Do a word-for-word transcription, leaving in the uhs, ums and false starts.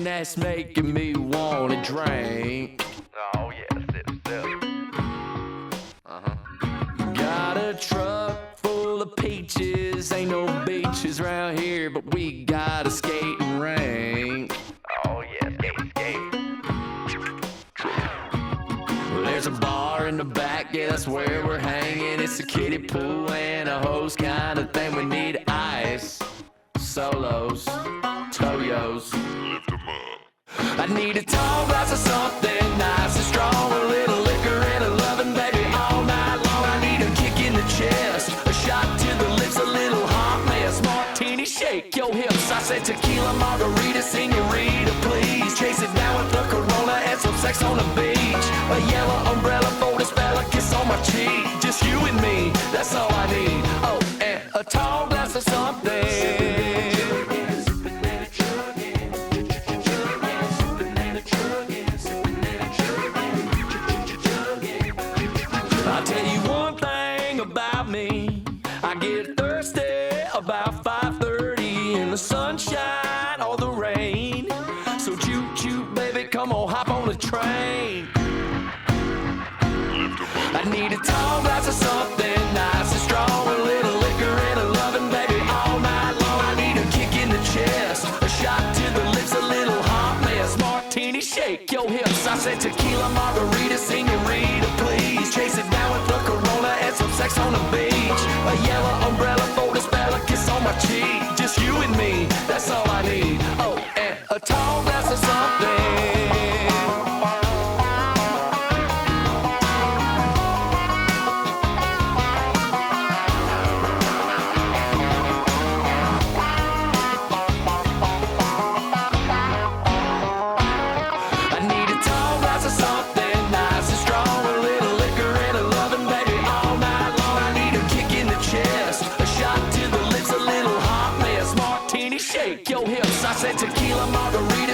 that's making me wanna drink. Oh yeah, sip, sip. Uh-huh. Got a truck full of peaches. Ain't no beaches around here, but we got a skating rink. Oh yeah, skate, skate. There's a bar in the back, yeah, that's where we're hanging. It's a kiddie pool and a hose kind of thing. We need ice, solos, toyos. Lift 'em up. I need a tall glass of something nice and strong, a little liquor and a loving baby all night long. I need a kick in the chest, a shot to the lips, a little hot mess. Martini, shake your hips. I said tequila, margarita, senorita, please. Chase it down with the Corona and some sex on the beach. A yellow umbrella for this fella, kiss on my cheek. Just you and me, that's all I need. Oh, and a tall glass of something. I'll tell you one thing about me, I get thirsty about five thirty in the sunshine or the rain. So choo choo baby, come on, hop on the train. I need a tall glass of something nice and strong, a little liquor and a loving baby all night long. I need a kick in the chest, a shot to the lips, a little hot mess. Martini, shake your hips. I said tequila, margarita, senorita, please. Chase it down with the Corona and some sex on the beach. A yellow umbrella for this fella, kiss on my cheek. Just you and me, that's all I need. Oh, and a tall glass of something. Shake your hips. I said tequila, margarita.